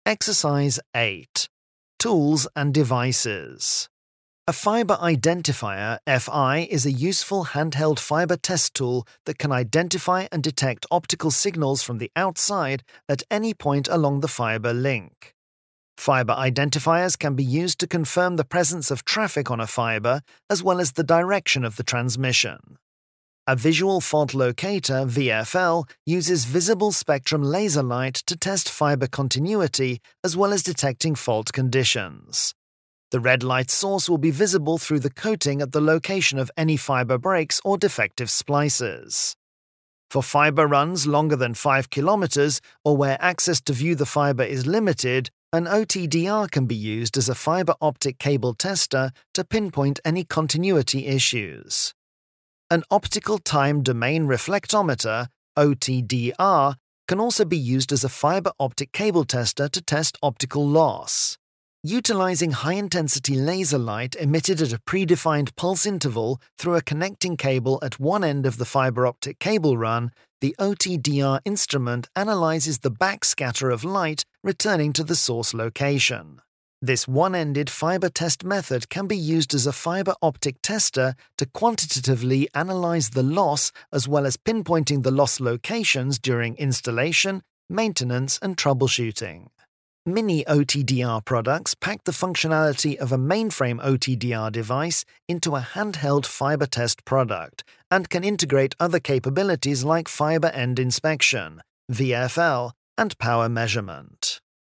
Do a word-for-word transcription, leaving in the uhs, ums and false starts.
Exercise eight. Tools and Devices. A Fiber Identifier, F I, is a useful handheld fiber test tool that can identify and detect optical signals from the outside at any point along the fiber link. Fiber identifiers can be used to confirm the presence of traffic on a fiber as well as the direction of the transmission. A visual fault locator, V F L, uses visible spectrum laser light to test fiber continuity as well as detecting fault conditions. The red light source will be visible through the coating at the location of any fiber breaks or defective splices. For fiber runs longer than five kilometers or where access to view the fiber is limited, an O T D R can be used as a fiber optic cable tester to pinpoint any continuity issues. An optical time domain reflectometer, O T D R, can also be used as a fiber optic cable tester to test optical loss. Utilizing high-intensity laser light emitted at a predefined pulse interval through a connecting cable at one end of the fiber optic cable run, the O T D R instrument analyzes the backscatter of light returning to the source location. This one-ended fiber test method can be used as a fiber optic tester to quantitatively analyze the loss as well as pinpointing the loss locations during installation, maintenance, and troubleshooting. Mini O T D R products pack the functionality of a mainframe O T D R device into a handheld fiber test product and can integrate other capabilities like fiber end inspection, V F L, and power measurement.